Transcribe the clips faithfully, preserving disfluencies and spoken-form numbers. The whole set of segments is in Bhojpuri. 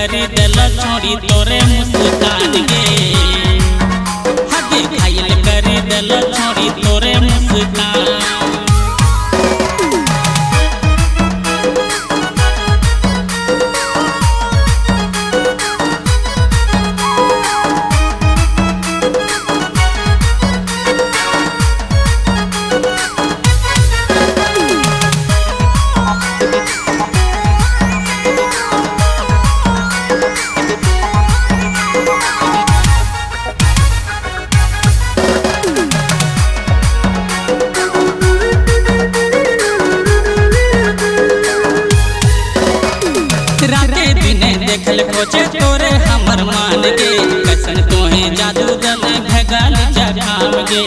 करी दल छोड़ी तोरे मुस्कान गे हगे घायल करी दल छोड़ी तोरे मुस्कान। राते दिने देखल खोजे तोरे हमर मान गे कैसन तोहे जादू दल भगल जगाम गे।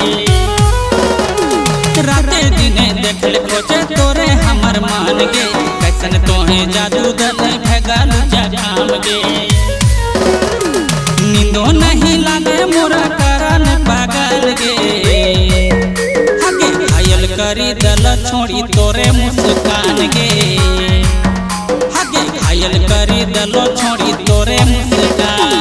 राते दिने देखल खोजे तोरे हमर मान गे कैसन तोहे जादू दल भगल जगाम गे। नींदो नहीं लागे मोरा करन पागल गे हगे घायल करी दल छोड़ी तोरे मुस्कान गे घायल करी दलो छोड़ी तोरे मुस्कान।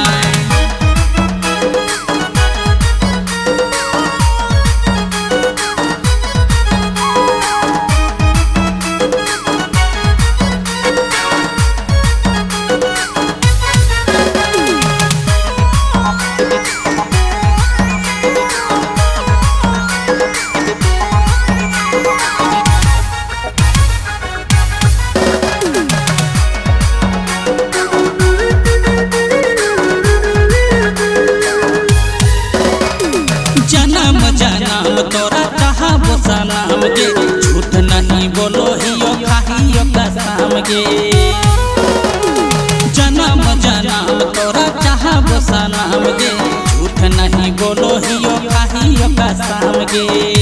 जन्म जन्म तोरा चाहा बोसा नाम गे झूठ नहीं बोलो हियो खाहियो कसम गे। जन्म जन्म तोरा चाहा बोसा नाम गे झूठ नहीं बोलो हियो खाहियो कसम गे।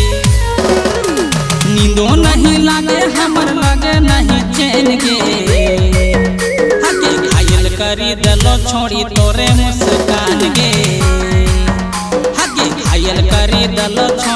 नींदो नहीं लागे हमर लगे नहीं चैन गे हगे घायल करी दलो छोड़ी तोरे मुस्कान गे घायल करी दल